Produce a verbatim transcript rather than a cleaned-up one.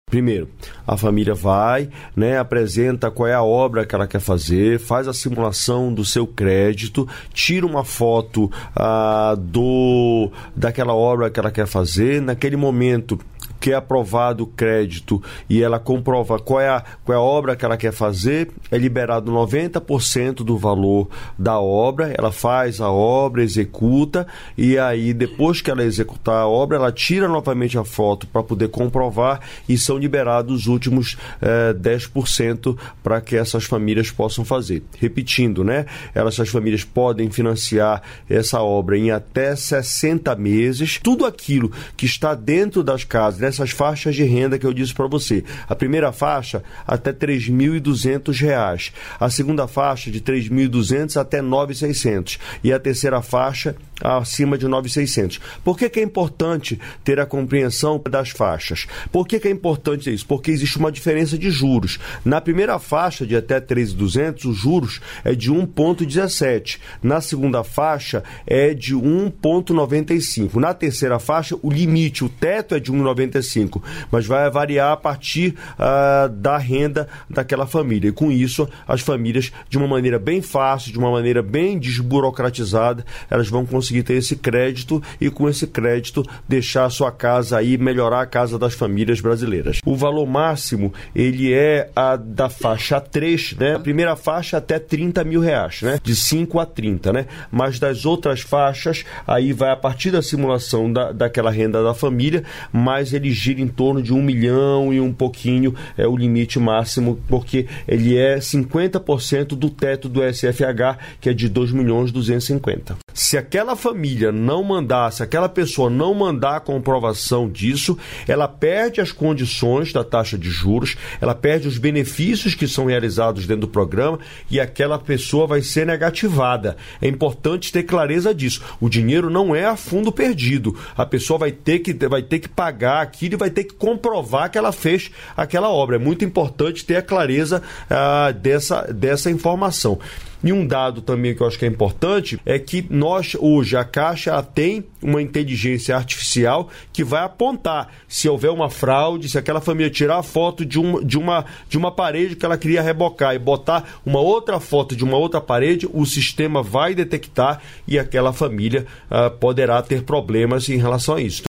Primeiro, a família vai, né, apresenta qual é a obra que ela quer fazer, faz a simulação do seu crédito, tira uma foto ah, do, daquela obra que ela quer fazer. Naquele momento que é aprovado o crédito e ela comprova qual é, a, qual é a obra que ela quer fazer, é liberado noventa por cento do valor da obra, ela faz a obra, executa, e aí depois que ela executar a obra, ela tira novamente a foto para poder comprovar, e são liberados os últimos eh, dez por cento para que essas famílias possam fazer. Repetindo, né? Elas, essas famílias podem financiar essa obra em até sessenta meses, tudo aquilo que está dentro das casas, nessas faixas de renda que eu disse para você. A primeira faixa até três mil e duzentos reais, a segunda faixa de três mil e duzentos até nove mil e seiscentos e a terceira faixa acima de nove mil e seiscentos. Por que que é importante ter a compreensão das faixas? Por que que é importante isso? Porque existe uma diferença de juros. Na primeira faixa de até três mil e duzentos, os juros é de um vírgula dezessete. Na segunda faixa é de um vírgula noventa e cinco. Na terceira faixa, o limite, o teto é de um vírgula noventa e cinco, mas vai variar a partir uh, da renda daquela família. E com isso, as famílias, de uma maneira bem fácil, de uma maneira bem desburocratizada, elas vão conseguir ter esse crédito e, com esse crédito, deixar a sua casa aí, melhorar a casa das famílias brasileiras. O valor máximo, ele é a da faixa três, né? A primeira faixa até trinta mil reais, né? De cinco a trinta, né? Mas das outras faixas, aí vai a partir da simulação da, daquela renda da família, mas ele gira em torno de um milhão e um pouquinho, é o limite máximo, porque ele é cinquenta por cento do teto do S F H, que é de dois milhões duzentos e cinquenta. Se aquela família não mandar, se aquela pessoa não mandar a comprovação disso, ela perde as condições da taxa de juros, ela perde os benefícios que são realizados dentro do programa e aquela pessoa vai ser negativada. É importante ter clareza disso. O dinheiro não é a fundo perdido. A pessoa vai ter que, vai ter que pagar aquilo e vai ter que comprovar que ela fez aquela obra. É muito importante ter a clareza ah, dessa, dessa informação. E um dado também que eu acho que é importante é que nós, hoje, a Caixa ela tem uma inteligência artificial que vai apontar se houver uma fraude, se aquela família tirar a foto de uma, de uma, de uma parede que ela queria rebocar e botar uma outra foto de uma outra parede, o sistema vai detectar e aquela família uh, poderá ter problemas em relação a isso.